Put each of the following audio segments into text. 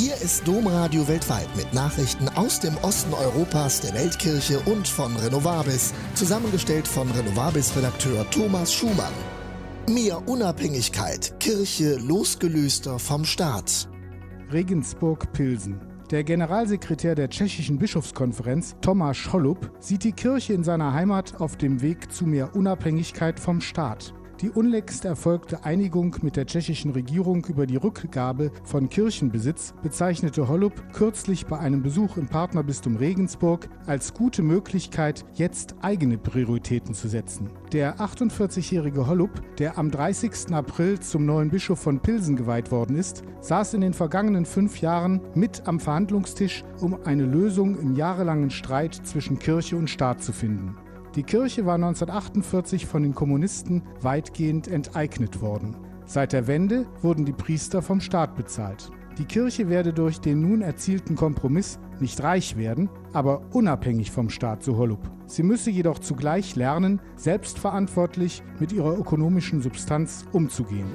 Hier ist Domradio weltweit mit Nachrichten aus dem Osten Europas, der Weltkirche und von Renovabis, zusammengestellt von Renovabis-Redakteur Thomas Schumann. Mehr Unabhängigkeit, Kirche losgelöster vom Staat. Regensburg-Pilsen. Der Generalsekretär der tschechischen Bischofskonferenz, Tomáš Holub, sieht die Kirche in seiner Heimat auf dem Weg zu mehr Unabhängigkeit vom Staat. Die unlängst erfolgte Einigung mit der tschechischen Regierung über die Rückgabe von Kirchenbesitz bezeichnete Holub kürzlich bei einem Besuch im Partnerbistum Regensburg als gute Möglichkeit, jetzt eigene Prioritäten zu setzen. Der 48-jährige Holub, der am 30. April zum neuen Bischof von Pilsen geweiht worden ist, saß in den vergangenen 5 Jahren mit am Verhandlungstisch, um eine Lösung im jahrelangen Streit zwischen Kirche und Staat zu finden. Die Kirche war 1948 von den Kommunisten weitgehend enteignet worden. Seit der Wende wurden die Priester vom Staat bezahlt. Die Kirche werde durch den nun erzielten Kompromiss nicht reich werden, aber unabhängig vom Staat, so Holub. Sie müsse jedoch zugleich lernen, selbstverantwortlich mit ihrer ökonomischen Substanz umzugehen.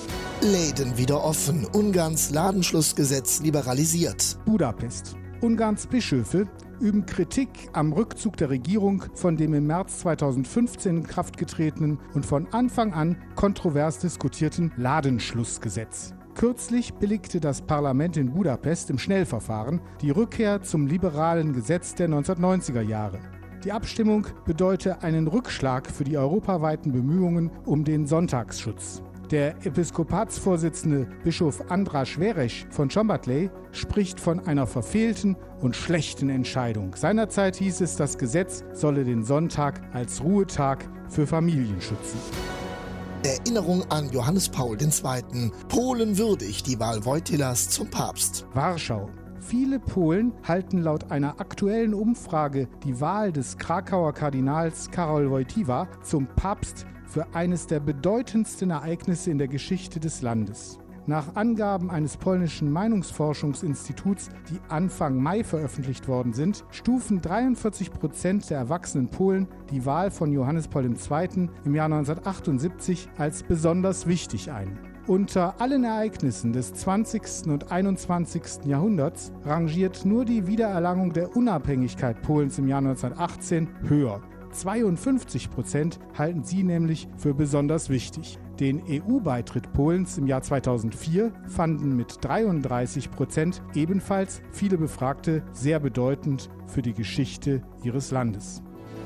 Läden wieder offen, Ungarns Ladenschlussgesetz liberalisiert. Budapest. Ungarns Bischöfe üben Kritik am Rückzug der Regierung von dem im März 2015 in Kraft getretenen und von Anfang an kontrovers diskutierten Ladenschlussgesetz. Kürzlich billigte das Parlament in Budapest im Schnellverfahren die Rückkehr zum liberalen Gesetz der 1990er Jahre. Die Abstimmung bedeute einen Rückschlag für die europaweiten Bemühungen um den Sonntagsschutz. Der Episkopatsvorsitzende Bischof András Veres von Szombathely spricht von einer verfehlten und schlechten Entscheidung. Seinerzeit hieß es, das Gesetz solle den Sonntag als Ruhetag für Familien schützen. Erinnerung an Johannes Paul II. Polen würdigt die Wahl Wojtylas zum Papst. Warschau. Viele Polen halten laut einer aktuellen Umfrage die Wahl des Krakauer Kardinals Karol Wojtyła zum Papst für eines der bedeutendsten Ereignisse in der Geschichte des Landes. Nach Angaben eines polnischen Meinungsforschungsinstituts, die Anfang Mai veröffentlicht worden sind, stufen 43% der erwachsenen Polen die Wahl von Johannes Paul II. Im Jahr 1978 als besonders wichtig ein. Unter allen Ereignissen des 20. und 21. Jahrhunderts rangiert nur die Wiedererlangung der Unabhängigkeit Polens im Jahr 1918 höher. 52% halten sie nämlich für besonders wichtig. Den EU-Beitritt Polens im Jahr 2004 fanden mit 33% ebenfalls viele Befragte sehr bedeutend für die Geschichte ihres Landes.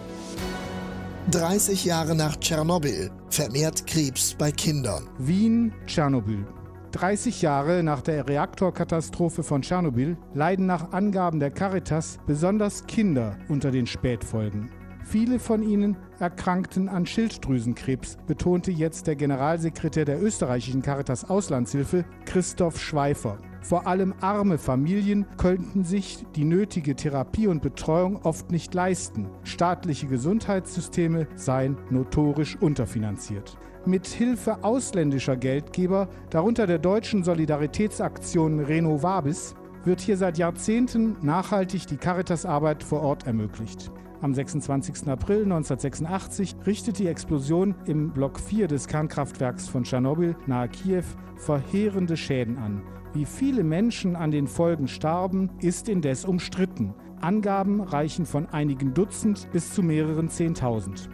30 Jahre nach Tschernobyl, vermehrt Krebs bei Kindern. Wien, Tschernobyl. 30 Jahre nach der Reaktorkatastrophe von Tschernobyl leiden nach Angaben der Caritas besonders Kinder unter den Spätfolgen. Viele von ihnen erkrankten an Schilddrüsenkrebs, betonte jetzt der Generalsekretär der österreichischen Caritas Auslandshilfe, Christoph Schweifer. Vor allem arme Familien könnten sich die nötige Therapie und Betreuung oft nicht leisten. Staatliche Gesundheitssysteme seien notorisch unterfinanziert. Mit Hilfe ausländischer Geldgeber, darunter der deutschen Solidaritätsaktion Renovabis, wird hier seit Jahrzehnten nachhaltig die Caritas-Arbeit vor Ort ermöglicht. Am 26. April 1986 richtete die Explosion im Block 4 des Kernkraftwerks von Tschernobyl nahe Kiew verheerende Schäden an. Wie viele Menschen an den Folgen starben, ist indes umstritten. Angaben reichen von einigen Dutzend bis zu mehreren 10.000.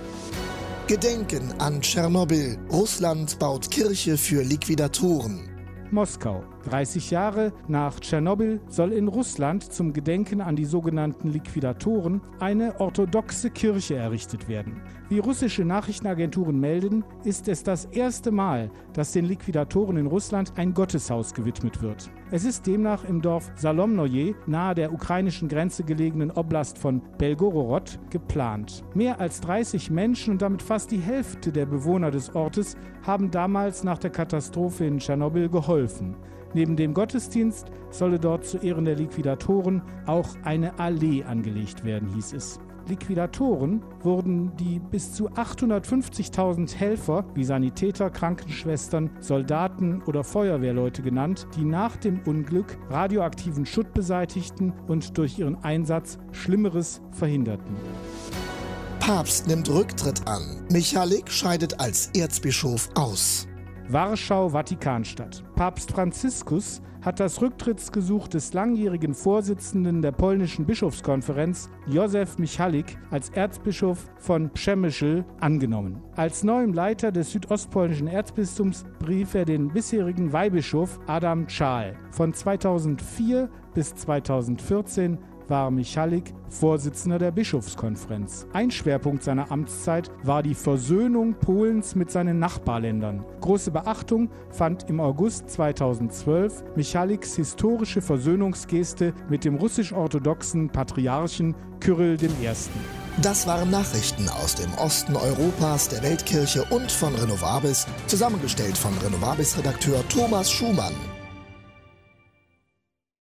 Gedenken an Tschernobyl. Russland baut Kirche für Liquidatoren. Moskau. 30 Jahre nach Tschernobyl soll in Russland zum Gedenken an die sogenannten Liquidatoren eine orthodoxe Kirche errichtet werden. Wie russische Nachrichtenagenturen melden, ist es das erste Mal, dass den Liquidatoren in Russland ein Gotteshaus gewidmet wird. Es ist demnach im Dorf Salomnoje, nahe der ukrainischen Grenze gelegenen Oblast von Belgorod, geplant. Mehr als 30 Menschen und damit fast die Hälfte der Bewohner des Ortes haben damals nach der Katastrophe in Tschernobyl geholfen. Neben dem Gottesdienst solle dort zu Ehren der Liquidatoren auch eine Allee angelegt werden, hieß es. Liquidatoren wurden die bis zu 850.000 Helfer wie Sanitäter, Krankenschwestern, Soldaten oder Feuerwehrleute genannt, die nach dem Unglück radioaktiven Schutt beseitigten und durch ihren Einsatz Schlimmeres verhinderten. Papst nimmt Rücktritt an. Michalik scheidet als Erzbischof aus. Warschau, Vatikanstadt. Papst Franziskus hat das Rücktrittsgesuch des langjährigen Vorsitzenden der polnischen Bischofskonferenz, Józef Michalik, als Erzbischof von Przemyśl angenommen. Als neuem Leiter des südostpolnischen Erzbistums berief er den bisherigen Weihbischof Adam Czal. Von 2004 bis 2014 war Michalik Vorsitzender der Bischofskonferenz. Ein Schwerpunkt seiner Amtszeit war die Versöhnung Polens mit seinen Nachbarländern. Große Beachtung fand im August 2012 Michaliks historische Versöhnungsgeste mit dem russisch-orthodoxen Patriarchen Kyrill I. Das waren Nachrichten aus dem Osten Europas, der Weltkirche und von Renovabis, zusammengestellt von Renovabis-Redakteur Thomas Schumann.